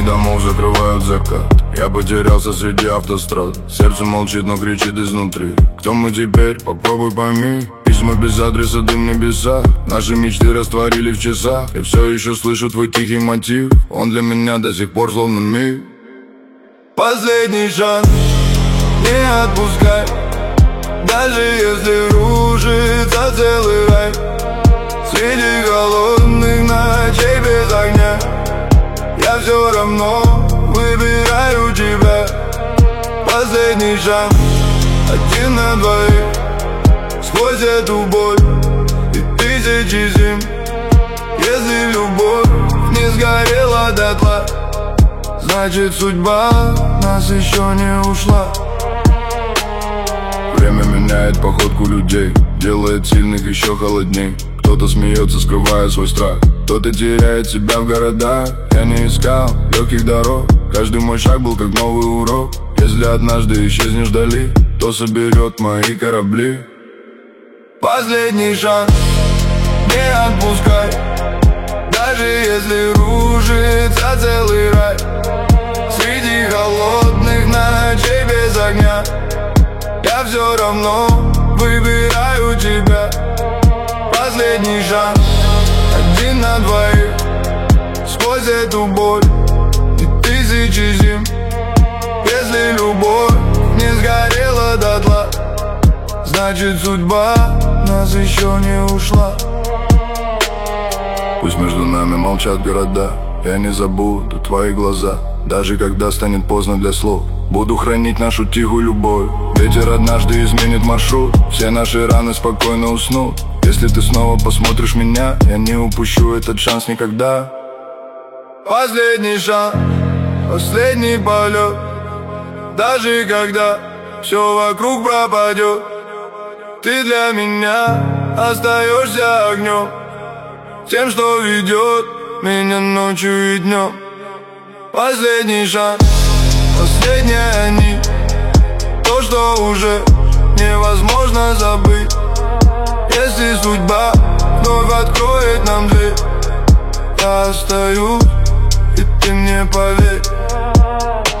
домов закрывают закат. Я потерялся среди автострад. Сердце молчит, но кричит изнутри. Кто мы теперь? Попробуй пойми. Письма без адреса, дым небеса. Наши мечты растворили в часах. Я все еще слышу твой тихий мотив. Он для меня до сих пор словно миг. Последний шанс, не отпускай. Даже если рушится целый рай. Среди голодных ночей без огня я все равно выбираю тебя. Последний шанс, один на двоих. Сквозь эту боль и тысячи зим. Если любовь не сгорела дотла, значит судьба нас еще не ушла. Время меняет походку людей, делает сильных еще холодней. Кто-то смеется, скрывая свой страх, кто-то теряет себя в городах. Я не искал легких дорог, каждый мой шаг был как новый урок. Если однажды исчезнешь вдали, то соберет мои корабли. Последний шанс, не отпускай. Даже если рушится целый рай. Среди холодных ночей без огня я все равно выбираю тебя. Последний шанс, один на двоих. Сквозь эту боль и тысячи зим. Если любовь не сгорела дотла, значит судьба нас еще не ушла. Пусть между нами молчат города, я не забуду твои глаза. Даже когда станет поздно для слов, буду хранить нашу тихую любовь. Ветер однажды изменит маршрут, все наши раны спокойно уснут. Если ты снова посмотришь меня, я не упущу этот шанс никогда. Последний шанс, последний полет. Даже когда все вокруг пропадет, ты для меня остаешься огнем, тем, что ведет меня ночью и днем. Последний шанс, последняя нить, то, что уже невозможно забыть. Если судьба вновь откроет нам дверь, я остаюсь, и ты мне поверь.